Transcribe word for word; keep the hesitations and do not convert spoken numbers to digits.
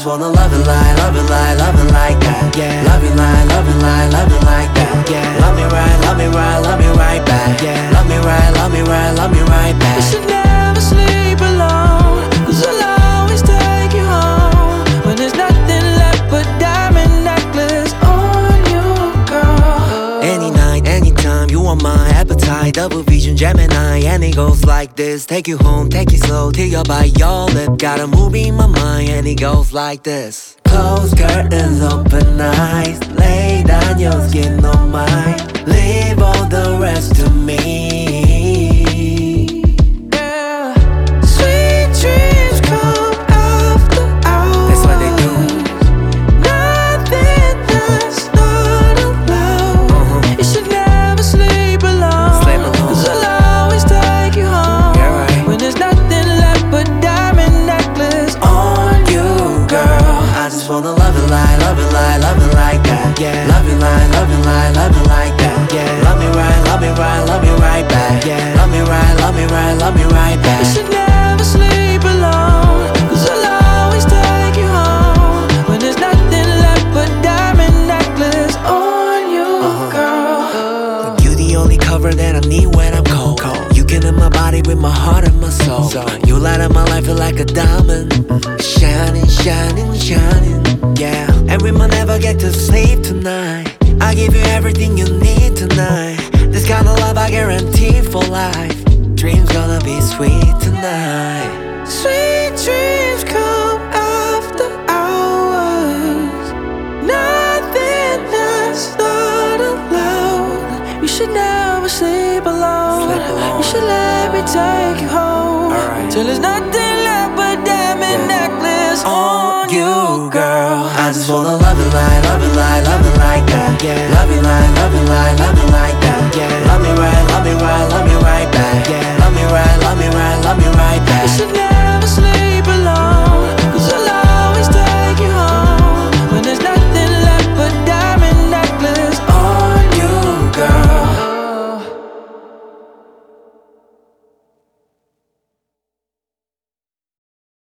wanna love it like, love it like, love it like that. Yeah. Love you like, love it like, love it like that. Yeah. Love me right, love me right, love me right back. Yeah. Love me right, love me right, love me right back. You should never sleep alone, 'cause I'll always take you home. When there's nothing left but diamond necklace on you, girl. Any night, anytime, you are my appetite. Double vision, Gemini, and it goes like this. Take you home, take it slow, till you're by your lip. Got a movie in my mind, and it goes like this. Close curtains, open eyes. Lay down your skin on mine. Leave all the rest to me. Yeah. Sweet dreams come after hours. That's what they do. Nothing that's not allowed. Uh-huh. You should never sleep alone, Sleep alone. 'cause I'll always take you home. Yeah, right. When there's nothing left but diamond necklace on you, girl. I just wanna love it like, love it like, love it like that. Yeah. Love it like, love it like, love it like that. Yeah. Love me right, love me right, love me right back. Yeah. Love me right, love me right, love me right back. You should never sleep alone, 'cause I'll always take you home. When there's nothing left but diamond necklace on you, girl. You the only cover that I need when I'm cold. You get in my body with my heart and my soul. You light up my life like a diamond. Shining, shining, shining. Yeah. And we might never get to sleep tonight. I give you everything you need tonight. This kind of love I guarantee for life. Dreams gonna be sweet tonight. Sweet dreams come after hours. Nothing that's not allowed. You should never sleep alone. Sleep alone. You should let me take you home. Alright. Till there's nothing left but diamond Yeah. necklace On on you, you, girl. girl. I just wanna love it like, love it like, love it like that. Yeah. Love you like, love it like, love it like that. Yeah. Love me right, love me right, love me right back. Yeah. Love me right, love me right, love me right back. You should never